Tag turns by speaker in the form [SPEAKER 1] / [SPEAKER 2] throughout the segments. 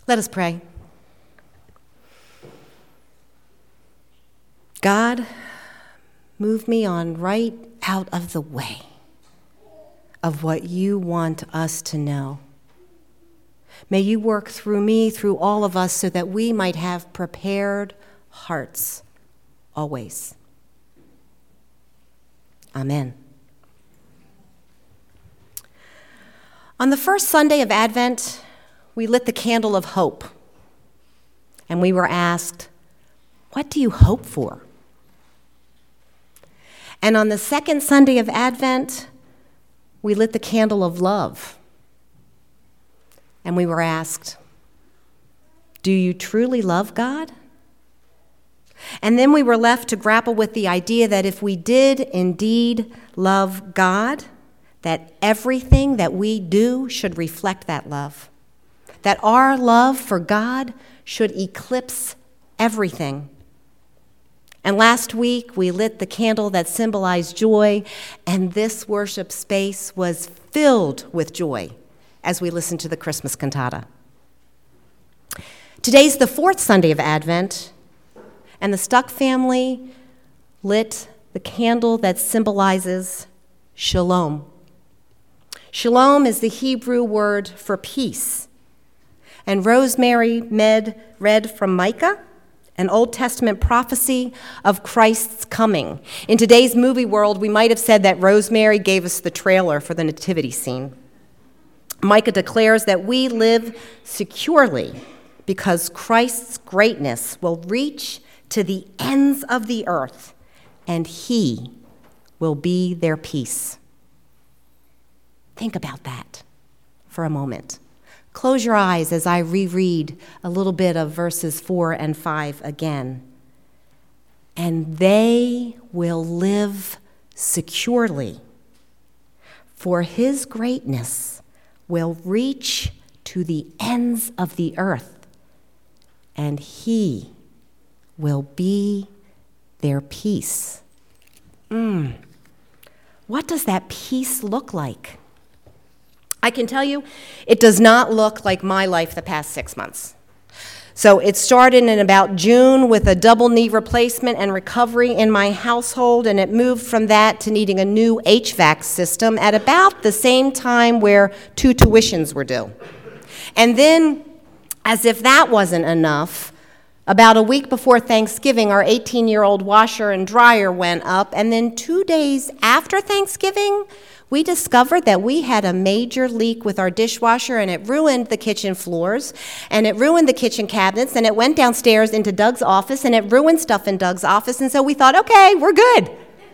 [SPEAKER 1] Let us pray. God, move me on right out of the way of what you want us to know. May you work through me, through all of us, so that we might have prepared hearts always. Amen. On the first Sunday of Advent, we lit the candle of hope, and we were asked, what do you hope for? And on the second Sunday of Advent, we lit the candle of love, and we were asked, do you truly love God? And then we were left to grapple with the idea that if we did indeed love God, that everything that we do should reflect that love. That our love for God should eclipse everything. And last week, we lit the candle that symbolized joy, and this worship space was filled with joy as we listened to the Christmas cantata. Today's the fourth Sunday of Advent, and the Stuck family lit the candle that symbolizes shalom. Shalom is the Hebrew word for peace. And Rosemary read from Micah, an Old Testament prophecy of Christ's coming. In today's movie world, we might have said that Rosemary gave us the trailer for the nativity scene. Micah declares that we live securely because Christ's greatness will reach to the ends of the earth, and he will be their peace. Think about that for a moment. Close your eyes as I reread a little bit of verses 4 and 5 again. And they will live securely, for his greatness will reach to the ends of the earth, and he will be their peace. What does that peace look like? I can tell you, it does not look like my life the past 6 months. So it started in about June with a double knee replacement and recovery in my household, and it moved from that to needing a new HVAC system at about the same time where 2 tuitions were due. And then, as if that wasn't enough, about a week before Thanksgiving, our 18-year-old washer and dryer went up, and then 2 days after Thanksgiving, we discovered that we had a major leak with our dishwasher, and it ruined the kitchen floors, and it ruined the kitchen cabinets, and it went downstairs into Doug's office, and it ruined stuff in Doug's office, and so we thought, okay, we're good.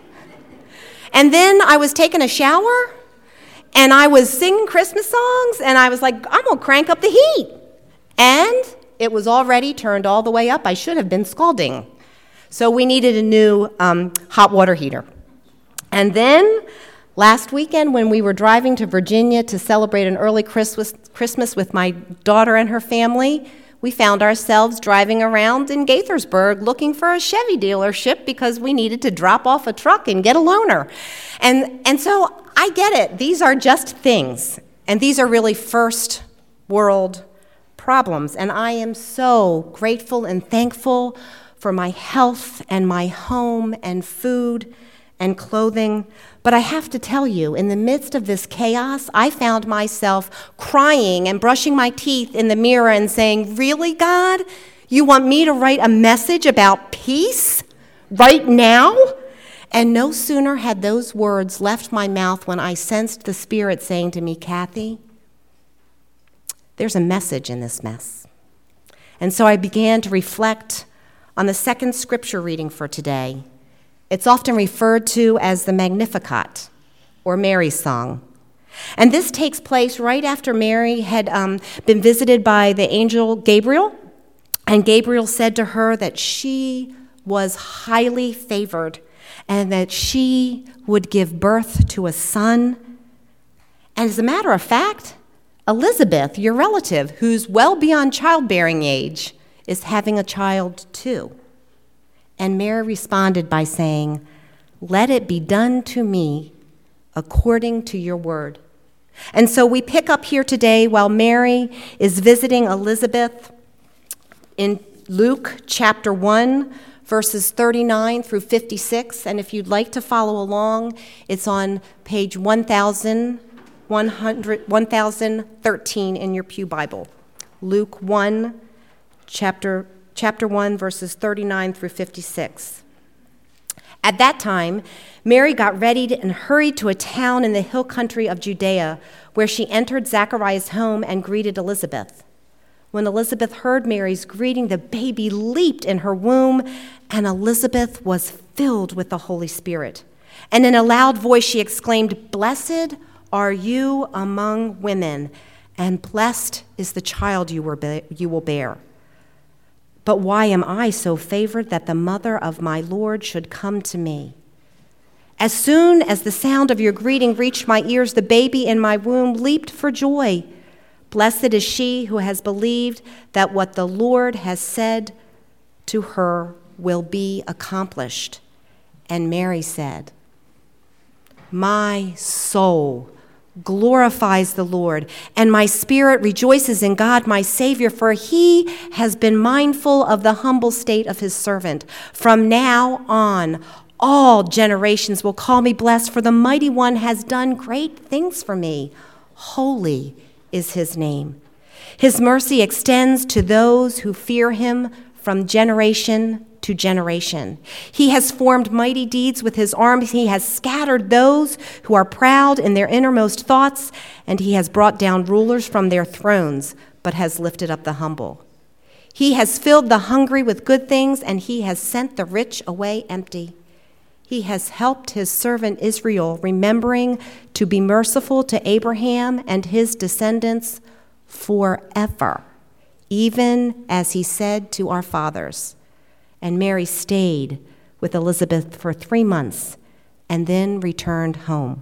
[SPEAKER 1] And then I was taking a shower, and I was singing Christmas songs, and I was like, I'm going to crank up the heat. And it was already turned all the way up. I should have been scalding. So we needed a new hot water heater. And then last weekend, when we were driving to Virginia to celebrate an early Christmas with my daughter and her family, we found ourselves driving around in Gaithersburg looking for a Chevy dealership because we needed to drop off a truck and get a loaner. And so I get it. These are just things, and these are really first world problems. And I am so grateful and thankful for my health and my home and food and clothing. But I have to tell you, in the midst of this chaos, I found myself crying and brushing my teeth in the mirror and saying, really, God? You want me to write a message about peace right now? And no sooner had those words left my mouth when I sensed the Spirit saying to me, Kathy, there's a message in this mess. And so I began to reflect on the second scripture reading for today. It's often referred to as the Magnificat, or Mary's song. And this takes place right after Mary had been visited by the angel Gabriel, and Gabriel said to her that she was highly favored and that she would give birth to a son. And as a matter of fact, Elizabeth, your relative, who's well beyond childbearing age, is having a child too. And Mary responded by saying, let it be done to me according to your word. And so we pick up here today while Mary is visiting Elizabeth in Luke chapter 1, verses 39 through 56. And if you'd like to follow along, it's on page 1013 in your pew Bible. Luke 1, chapter 1, verses 39 through 56. At that time, Mary got ready and hurried to a town in the hill country of Judea, where she entered Zachariah's home and greeted Elizabeth. When Elizabeth heard Mary's greeting, the baby leaped in her womb, and Elizabeth was filled with the Holy Spirit. And in a loud voice she exclaimed, "Blessed are you among women, and blessed is the child you will bear. But why am I so favored that the mother of my Lord should come to me? As soon as the sound of your greeting reached my ears, the baby in my womb leaped for joy. Blessed is she who has believed that what the Lord has said to her will be accomplished." And Mary said, "My soul glorifies the Lord, and my spirit rejoices in God my Savior, for he has been mindful of the humble state of his servant. From now on, all generations will call me blessed, for the Mighty One has done great things for me. Holy is his name. His mercy extends to those who fear him from generation to generation. He has formed mighty deeds with his arms. He has scattered those who are proud in their innermost thoughts, and he has brought down rulers from their thrones, but has lifted up the humble. He has filled the hungry with good things, and he has sent the rich away empty. He has helped his servant Israel, remembering to be merciful to Abraham and his descendants forever, even as he said to our fathers." And Mary stayed with Elizabeth for 3 months and then returned home.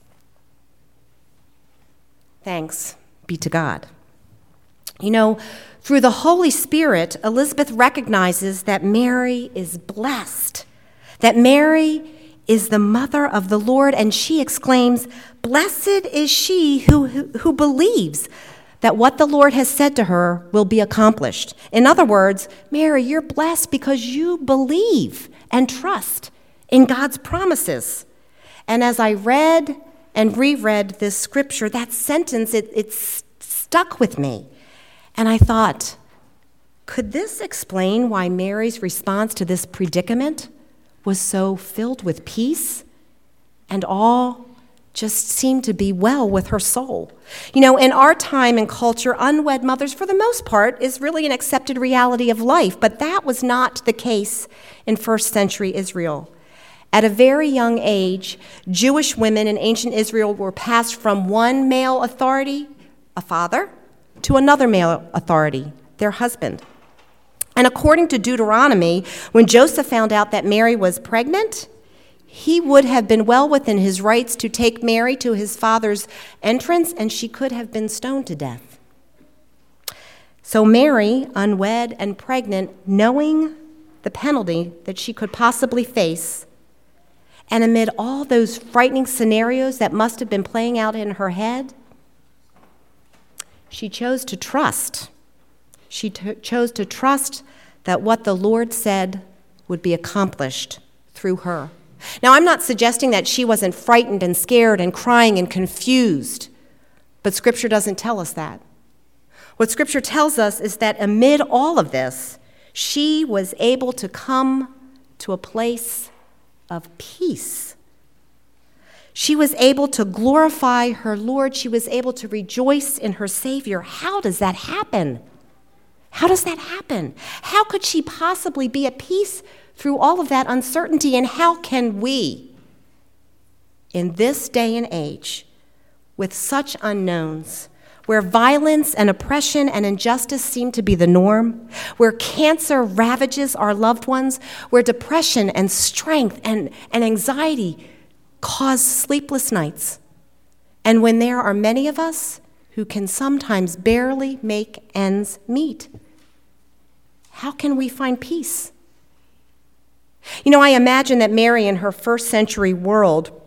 [SPEAKER 1] Thanks be to God. You know, through the Holy Spirit, Elizabeth recognizes that Mary is blessed, that Mary is the mother of the Lord, and she exclaims, "Blessed is she who believes that what the Lord has said to her will be accomplished." In other words, Mary, you're blessed because you believe and trust in God's promises. And as I read and reread this scripture, that sentence, it stuck with me. And I thought, could this explain why Mary's response to this predicament was so filled with peace and all just seemed to be well with her soul? You know, in our time and culture, unwed mothers, for the most part, is really an accepted reality of life, but that was not the case in first century Israel. At a very young age, Jewish women in ancient Israel were passed from one male authority, a father, to another male authority, their husband. And according to Deuteronomy, when Joseph found out that Mary was pregnant, he would have been well within his rights to take Mary to his father's entrance, and she could have been stoned to death. So Mary, unwed and pregnant, knowing the penalty that she could possibly face, and amid all those frightening scenarios that must have been playing out in her head, she chose to trust. She chose to trust that what the Lord said would be accomplished through her. Now, I'm not suggesting that she wasn't frightened and scared and crying and confused, but Scripture doesn't tell us that. What Scripture tells us is that amid all of this, she was able to come to a place of peace. She was able to glorify her Lord. She was able to rejoice in her Savior. How does that happen? How does that happen? How could she possibly be at peace through all of that uncertainty? And how can we, in this day and age, with such unknowns, where violence and oppression and injustice seem to be the norm, where cancer ravages our loved ones, where depression and strength and anxiety cause sleepless nights, and when there are many of us who can sometimes barely make ends meet, how can we find peace? You know, I imagine that Mary in her first century world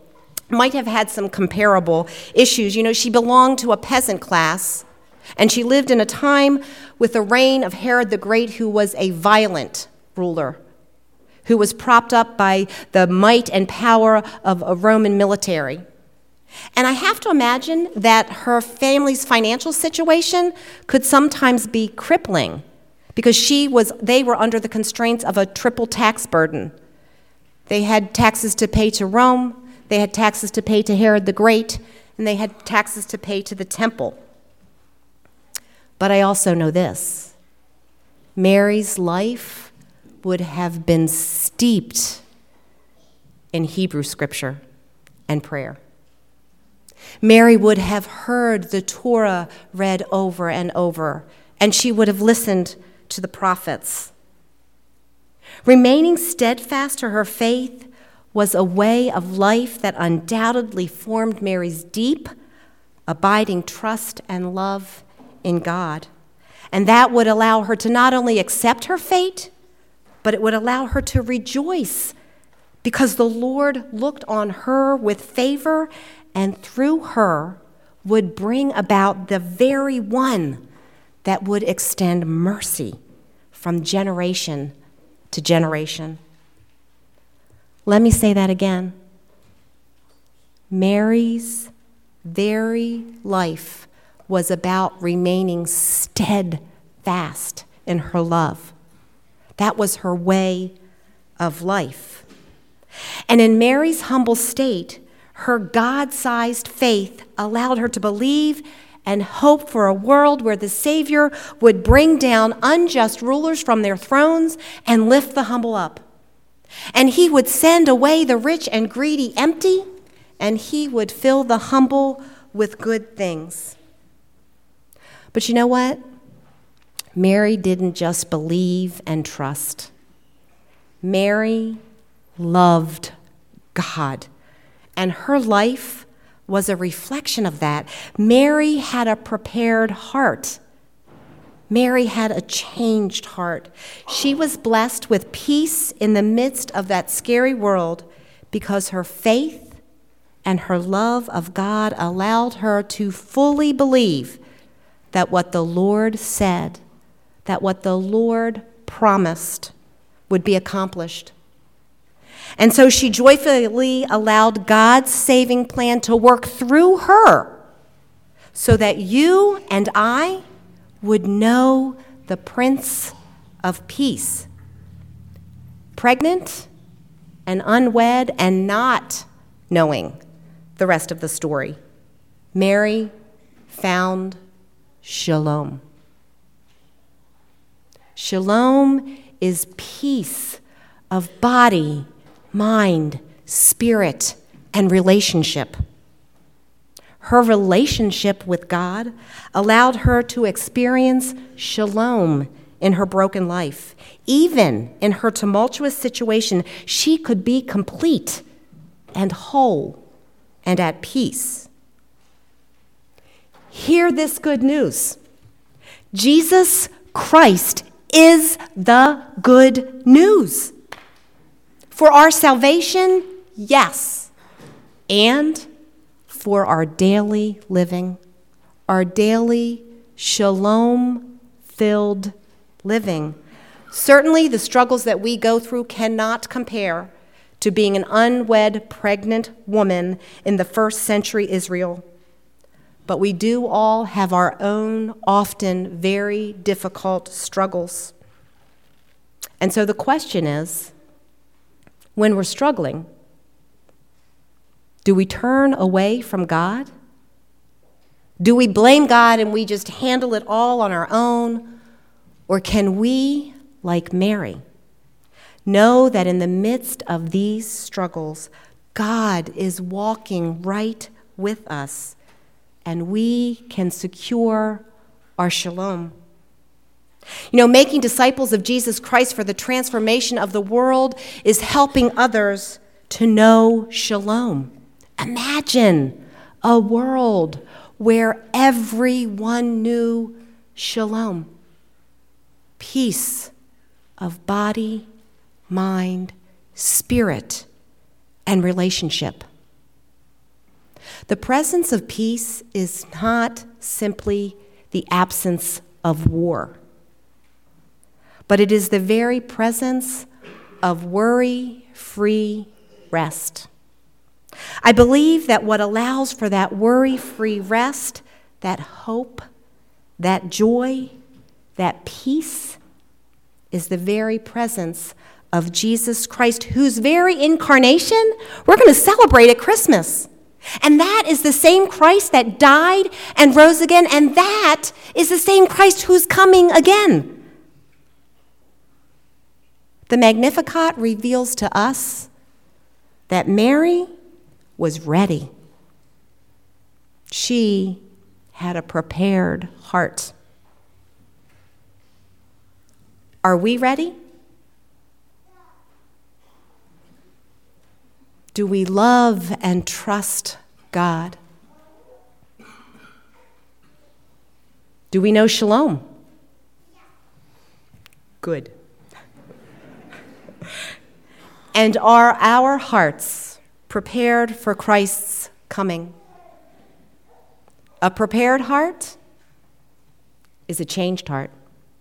[SPEAKER 1] might have had some comparable issues. You know, she belonged to a peasant class, and she lived in a time with the reign of Herod the Great, who was a violent ruler, who was propped up by the might and power of a Roman military. And I have to imagine that her family's financial situation could sometimes be crippling because they were under the constraints of a triple tax burden. They had taxes to pay to Rome, they had taxes to pay to Herod the Great, and they had taxes to pay to the temple. But I also know this: Mary's life would have been steeped in Hebrew scripture and prayer. Mary would have heard the Torah read over and over, and she would have listened to the prophets. Remaining steadfast to her faith was a way of life that undoubtedly formed Mary's deep, abiding trust and love in God. And that would allow her to not only accept her fate, but it would allow her to rejoice because the Lord looked on her with favor and through her would bring about the very one that would extend mercy from generation to generation. Let me say that again. Mary's very life was about remaining steadfast in her love. That was her way of life. And in Mary's humble state, her God-sized faith allowed her to believe and hope for a world where the Savior would bring down unjust rulers from their thrones and lift the humble up. And he would send away the rich and greedy empty, and he would fill the humble with good things. But you know what? Mary didn't just believe and trust. Mary loved God, and her life was a reflection of that. Mary had a prepared heart. Mary had a changed heart. She was blessed with peace in the midst of that scary world because her faith and her love of God allowed her to fully believe that what the Lord said, that what the Lord promised would be accomplished. And so she joyfully allowed God's saving plan to work through her so that you and I would know the Prince of Peace. Pregnant and unwed and not knowing the rest of the story, Mary found shalom. Shalom is peace of body, mind, spirit, and relationship. Her relationship with God allowed her to experience shalom in her broken life. Even in her tumultuous situation, she could be complete and whole and at peace. Hear this good news. Jesus Christ is the good news. For our salvation, yes, and for our daily living, our daily shalom-filled living. Certainly, the struggles that we go through cannot compare to being an unwed, pregnant woman in the first century Israel. But we do all have our own, often very difficult struggles. And so the question is, when we're struggling, do we turn away from God? Do we blame God and we just handle it all on our own? Or can we, like Mary, know that in the midst of these struggles, God is walking right with us and we can secure our shalom? You know, making disciples of Jesus Christ for the transformation of the world is helping others to know shalom. Imagine a world where everyone knew shalom, peace of body, mind, spirit, and relationship. The presence of peace is not simply the absence of war, but it is the very presence of worry-free rest. I believe that what allows for that worry-free rest, that hope, that joy, that peace, is the very presence of Jesus Christ, whose very incarnation we're going to celebrate at Christmas. And that is the same Christ that died and rose again, and that is the same Christ who's coming again. The Magnificat reveals to us that Mary was ready. She had a prepared heart. Are we ready? Do we love and trust God? Do we know shalom? Good. And are our hearts prepared for Christ's coming? A prepared heart is a changed heart.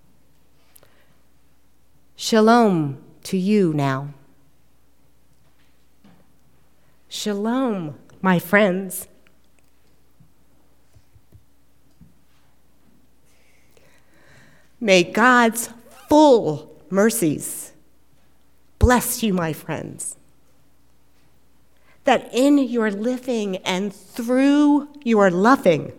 [SPEAKER 1] Shalom to you now. Shalom, my friends. May God's full mercies bless you, my friends, that in your living and through your loving,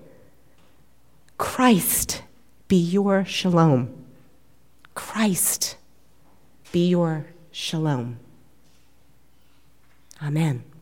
[SPEAKER 1] Christ be your shalom. Christ be your shalom. Amen.